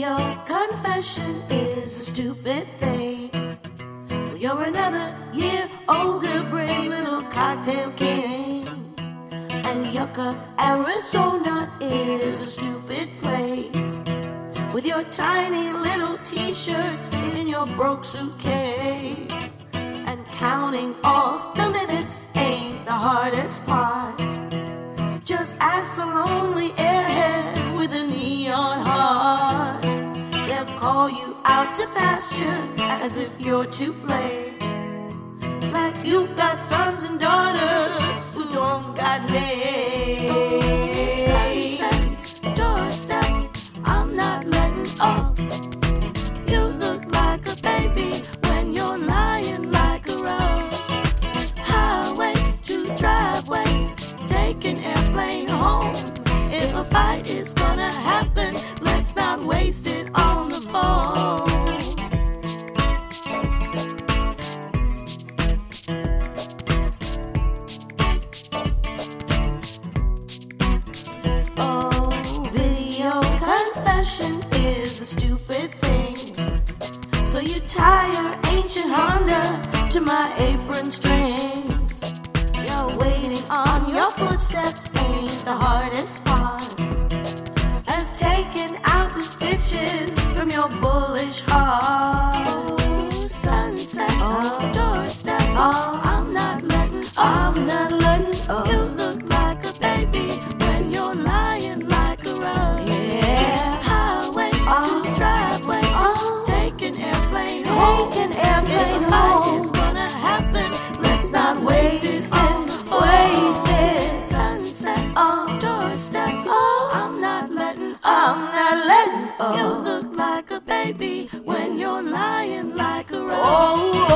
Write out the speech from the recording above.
Video confession is a stupid thing. Well, you're another year older, brave little cocktail king. And Yucca, Arizona is a stupid place, with your tiny little t-shirts in your broke suitcase. And counting off the minutes ain't the hardest part. Just ask a lonely airhead with a neon heart. They'll call you out to pasture as if you're to blame, like you've got sons and daughters who don't got names. Sunset, doorstep, I'm not letting up. You look like a baby when you're lying like a rug. Highway to driveway, take an airplane home. If a fight is gonna happen, let's not waste it on the phone. Oh, video confession is a stupid thing. So you tie your ancient Honda to my apron strings. You're waiting on your footsteps ain't the hardest part, as taking out the stitches from your bullish heart. Oh, sunset, oh, doorstep, oh, I'm not letting up. You look like a baby when you're lying like a rug. Yeah. Highway to driveway, oh, take an airplane home. If a fight is gonna happen, let's not waste it. Sunset, oh, doorstep, oh, I'm not letting up. You look like a baby when you're lying like a rug.